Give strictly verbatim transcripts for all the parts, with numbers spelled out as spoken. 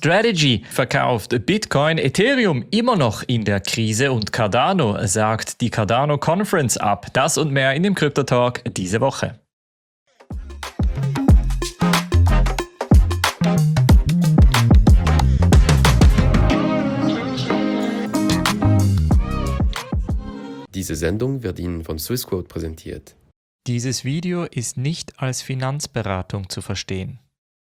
Strategy verkauft Bitcoin, Ethereum immer noch in der Krise und Cardano sagt die Cardano Conference ab. Das und mehr in dem Crypto Talk diese Woche. Diese Sendung wird Ihnen von Swissquote präsentiert. Dieses Video ist nicht als Finanzberatung zu verstehen.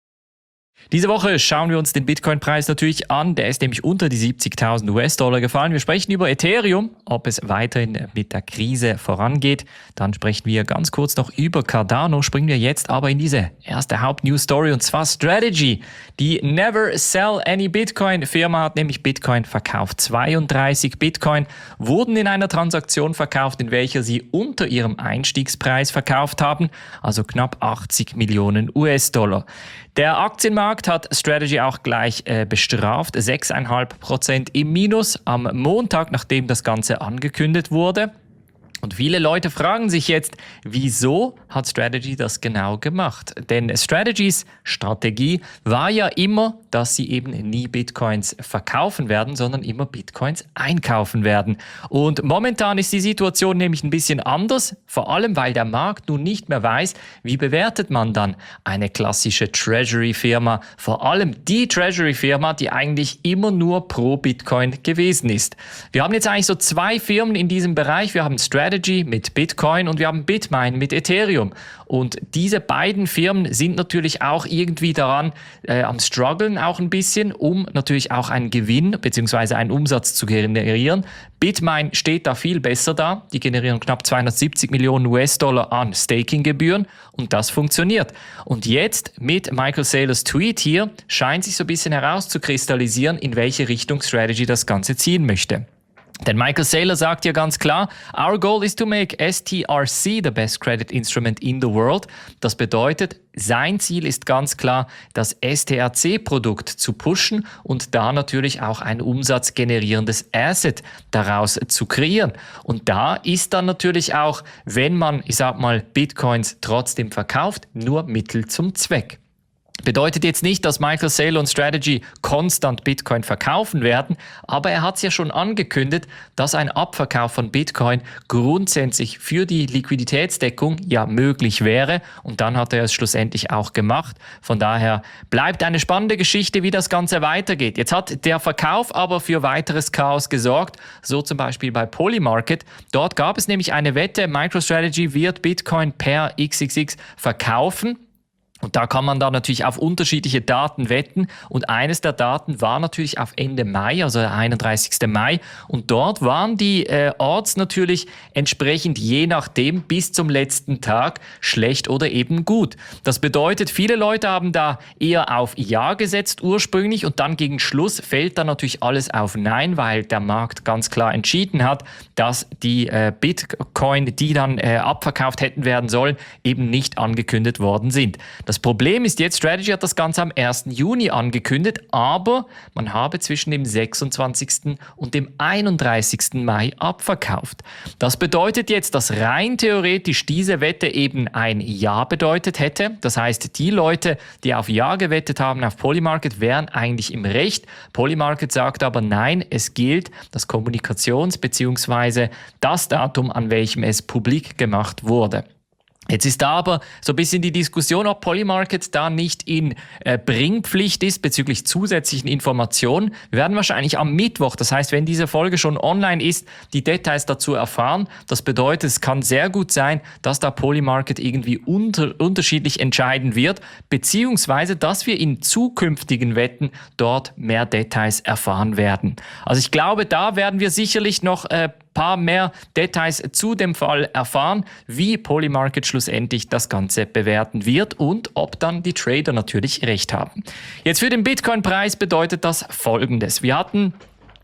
Diese Woche schauen wir uns den Bitcoin-Preis natürlich an. Der ist nämlich unter die siebzigtausend US-Dollar gefallen. Wir sprechen über Ethereum, ob es weiterhin mit der Krise vorangeht. Dann sprechen wir ganz kurz noch über Cardano. Springen wir jetzt aber in diese erste Haupt-News-Story und zwar Strategy. Die Never Sell Any Bitcoin-Firma hat nämlich Bitcoin verkauft. zweiunddreißig Bitcoin wurden in einer Transaktion verkauft, in welcher sie unter ihrem Einstiegspreis verkauft haben, also knapp achtzig Millionen US-Dollar. Der Aktienmarkt hat Strategy auch gleich äh, bestraft, sechs Komma fünf Prozent im Minus am Montag, nachdem das Ganze angekündigt wurde. Und viele Leute fragen sich jetzt, wieso hat Strategy das genau gemacht? Denn Strategys Strategie war ja immer, dass sie eben nie Bitcoins verkaufen werden, sondern immer Bitcoins einkaufen werden. Und momentan ist die Situation nämlich ein bisschen anders, vor allem weil der Markt nun nicht mehr weiß, wie bewertet man dann eine klassische Treasury-Firma, vor allem die Treasury-Firma, die eigentlich immer nur pro Bitcoin gewesen ist. Wir haben jetzt eigentlich so zwei Firmen in diesem Bereich. Wir haben Strategy mit Bitcoin und wir haben Bitmain mit Ethereum. Und diese beiden Firmen sind natürlich auch irgendwie daran äh, am struggeln auch ein bisschen, um natürlich auch einen Gewinn bzw. einen Umsatz zu generieren. Bitmain steht da viel besser da. Die generieren knapp zweihundertsiebzig Millionen US-Dollar an Staking-Gebühren und das funktioniert. Und jetzt mit Michael Saylors Tweet hier scheint sich so ein bisschen herauszukristallisieren, in welche Richtung Strategy das Ganze ziehen möchte. Denn Michael Saylor sagt ja ganz klar, our goal is to make S T R C the best credit instrument in the world. Das bedeutet, sein Ziel ist ganz klar, das S T R C-Produkt zu pushen und da natürlich auch ein umsatzgenerierendes Asset daraus zu kreieren. Und da ist dann natürlich auch, wenn man, ich sag mal, Bitcoins trotzdem verkauft, nur Mittel zum Zweck. Bedeutet jetzt nicht, dass Michael Saylor und Strategy konstant Bitcoin verkaufen werden, aber er hat es ja schon angekündigt, dass ein Abverkauf von Bitcoin grundsätzlich für die Liquiditätsdeckung ja möglich wäre und dann hat er es schlussendlich auch gemacht. Von daher bleibt eine spannende Geschichte, wie das Ganze weitergeht. Jetzt hat der Verkauf aber für weiteres Chaos gesorgt, so zum Beispiel bei Polymarket. Dort gab es nämlich eine Wette, MicroStrategy wird Bitcoin per X X X verkaufen. Und da kann man dann natürlich auf unterschiedliche Daten wetten und eines der Daten war natürlich auf Ende Mai, also der einunddreißigsten Mai und dort waren die äh, Odds natürlich entsprechend je nachdem bis zum letzten Tag schlecht oder eben gut. Das bedeutet, viele Leute haben da eher auf Ja gesetzt ursprünglich und dann gegen Schluss fällt dann natürlich alles auf Nein, weil der Markt ganz klar entschieden hat, dass die äh, Bitcoin, die dann äh, abverkauft hätten werden sollen, eben nicht angekündigt worden sind. Das Problem ist jetzt, Strategy hat das Ganze am ersten Juni angekündigt, aber man habe zwischen dem sechsundzwanzigsten und dem einunddreißigsten Mai abverkauft. Das bedeutet jetzt, dass rein theoretisch diese Wette eben ein Ja bedeutet hätte. Das heißt, die Leute, die auf Ja gewettet haben auf Polymarket, wären eigentlich im Recht. Polymarket sagt aber nein, es gilt das Kommunikations- bzw. das Datum, an welchem es publik gemacht wurde. Jetzt ist da aber so ein bisschen die Diskussion, ob Polymarket da nicht in äh, Bringpflicht ist bezüglich zusätzlichen Informationen. Wir werden wahrscheinlich am Mittwoch, das heißt, wenn diese Folge schon online ist, die Details dazu erfahren. Das bedeutet, es kann sehr gut sein, dass da Polymarket irgendwie unter, unterschiedlich entscheiden wird, beziehungsweise, dass wir in zukünftigen Wetten dort mehr Details erfahren werden. Also ich glaube, da werden wir sicherlich noch äh, paar mehr Details zu dem Fall erfahren, wie Polymarket schlussendlich das Ganze bewerten wird und ob dann die Trader natürlich recht haben. Jetzt für den Bitcoin-Preis bedeutet das Folgendes. Wir hatten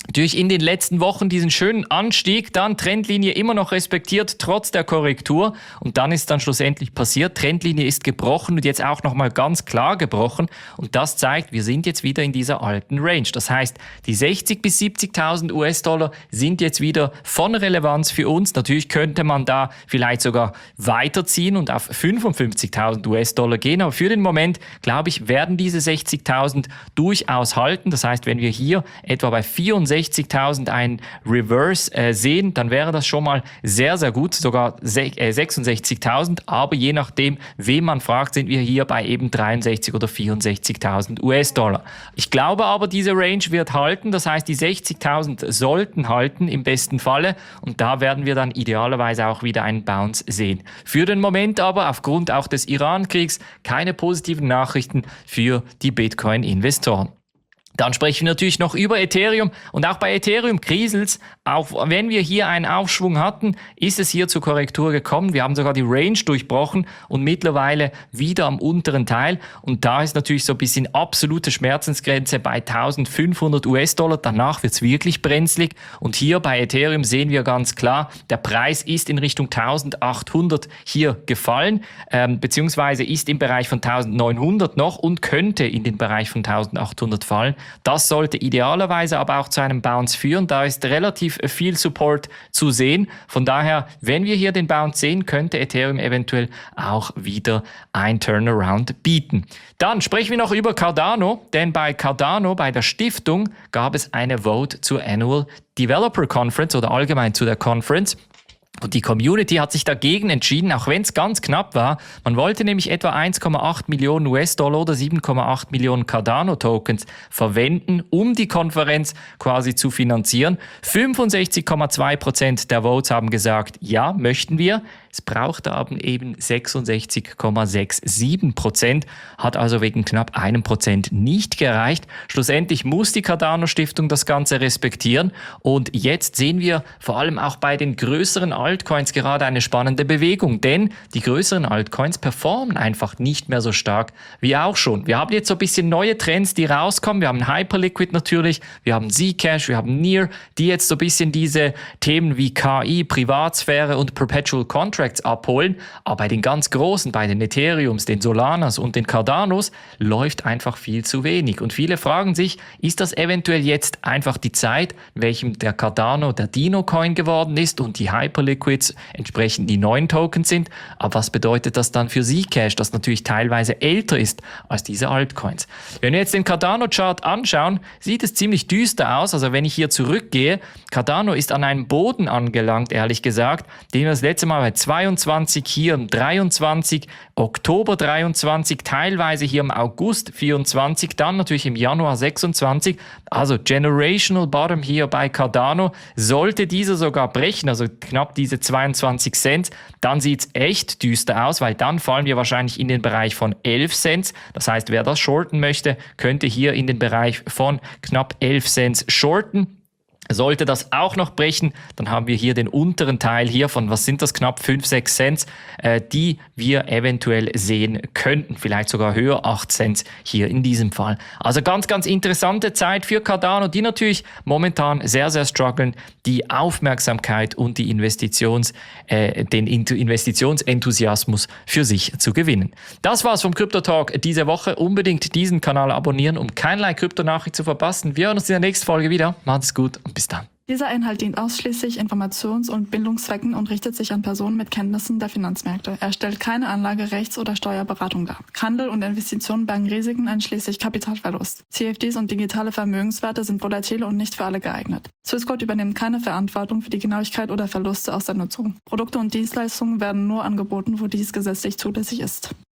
Natürlich in den letzten Wochen diesen schönen Anstieg, dann Trendlinie immer noch respektiert, trotz der Korrektur. Und dann ist dann schlussendlich passiert, Trendlinie ist gebrochen und jetzt auch nochmal ganz klar gebrochen. Und das zeigt, wir sind jetzt wieder in dieser alten Range. Das heißt, die sechzig bis siebzigtausend US-Dollar sind jetzt wieder von Relevanz für uns. Natürlich könnte man da vielleicht sogar weiterziehen und auf fünfundfünfzigtausend US-Dollar gehen. Aber für den Moment, glaube ich, werden diese sechzigtausend durchaus halten. Das heißt, wenn wir hier etwa bei vierundsechzigtausend ein Reverse äh, sehen, dann wäre das schon mal sehr, sehr gut, sogar sechsundsechzigtausend, aber je nachdem, wen man fragt, sind wir hier bei eben dreiundsechzig oder vierundsechzigtausend US-Dollar. Ich glaube aber, diese Range wird halten, das heißt, die sechzigtausend sollten halten im besten Falle und da werden wir dann idealerweise auch wieder einen Bounce sehen. Für den Moment aber, aufgrund auch des Iran-Kriegs, keine positiven Nachrichten für die Bitcoin-Investoren. Dann sprechen wir natürlich noch über Ethereum und auch bei Ethereum kriselt's. Auch wenn wir hier einen Aufschwung hatten, ist es hier zur Korrektur gekommen. Wir haben sogar die Range durchbrochen und mittlerweile wieder am unteren Teil. Und da ist natürlich so ein bisschen absolute Schmerzensgrenze bei eintausendfünfhundert US-Dollar. Danach wird's wirklich brenzlig. Und hier bei Ethereum sehen wir ganz klar, der Preis ist in Richtung eintausendachthundert hier gefallen, ähm, beziehungsweise ist im Bereich von eintausendneunhundert noch und könnte in den Bereich von eintausendachthundert fallen. Das sollte idealerweise aber auch zu einem Bounce führen. Da ist relativ viel Support zu sehen. Von daher, wenn wir hier den Bounce sehen, könnte Ethereum eventuell auch wieder ein Turnaround bieten. Dann sprechen wir noch über Cardano, denn bei Cardano, bei der Stiftung, gab es eine Vote zur Annual Developer Conference oder allgemein zu der Conference. Und die Community hat sich dagegen entschieden, auch wenn es ganz knapp war. Man wollte nämlich etwa eins Komma acht Millionen US-Dollar oder sieben Komma acht Millionen Cardano-Tokens verwenden, um die Konferenz quasi zu finanzieren. fünfundsechzig Komma zwei Prozent der Votes haben gesagt, ja, möchten wir. Es brauchte aber eben sechsundsechzig Komma siebenundsechzig Prozent, hat also wegen knapp einem Prozent nicht gereicht. Schlussendlich muss die Cardano-Stiftung das Ganze respektieren. Und jetzt sehen wir vor allem auch bei den größeren Altcoins gerade eine spannende Bewegung, denn die größeren Altcoins performen einfach nicht mehr so stark wie auch schon. Wir haben jetzt so ein bisschen neue Trends, die rauskommen. Wir haben Hyperliquid natürlich, wir haben Zcash, wir haben Near, die jetzt so ein bisschen diese Themen wie K I, Privatsphäre und Perpetual Contracts abholen. Aber bei den ganz großen, bei den Ethereums, den Solanas und den Cardanos läuft einfach viel zu wenig. Und viele fragen sich, ist das eventuell jetzt einfach die Zeit, in welchem der Cardano der Dino-Coin geworden ist und die Hyperliquids entsprechend die neuen Tokens sind? Aber was bedeutet das dann für Zcash, das natürlich teilweise älter ist als diese Altcoins? Wenn wir jetzt den Cardano-Chart anschauen, sieht es ziemlich düster aus. Also wenn ich hier zurückgehe, Cardano ist an einem Boden angelangt, ehrlich gesagt, den wir das letzte Mal bei zweiundzwanzig, hier im dreiundzwanzig, Oktober dreiundzwanzig, teilweise hier im August vierundzwanzig, dann natürlich im Januar sechsundzwanzig. Also Generational Bottom hier bei Cardano. Sollte dieser sogar brechen, also knapp diese zweiundzwanzig Cent, dann sieht es echt düster aus, weil dann fallen wir wahrscheinlich in den Bereich von elf Cent. Das heißt, wer das shorten möchte, könnte hier in den Bereich von knapp elf Cent shorten. Sollte das auch noch brechen, dann haben wir hier den unteren Teil hier von, was sind das, knapp fünf, sechs Cent, äh, die wir eventuell sehen könnten. Vielleicht sogar höher, acht Cent hier in diesem Fall. Also ganz, ganz interessante Zeit für Cardano, die natürlich momentan sehr, sehr strugglen, die Aufmerksamkeit und die Investitions, äh, den Investitionsenthusiasmus für sich zu gewinnen. Das war's vom Crypto Talk diese Woche. Unbedingt diesen Kanal abonnieren, um keinerlei Kryptonachricht zu verpassen. Wir hören uns in der nächsten Folge wieder. Macht's gut und bis dann. Dieser Inhalt dient ausschließlich Informations- und Bildungszwecken und richtet sich an Personen mit Kenntnissen der Finanzmärkte. Er stellt keine Anlage-, Rechts- oder Steuerberatung dar. Handel und Investitionen bergen Risiken einschließlich Kapitalverlust. C F Ds und digitale Vermögenswerte sind volatile und nicht für alle geeignet. Swissquote übernimmt keine Verantwortung für die Genauigkeit oder Verluste aus der Nutzung. Produkte und Dienstleistungen werden nur angeboten, wo dies gesetzlich zulässig ist.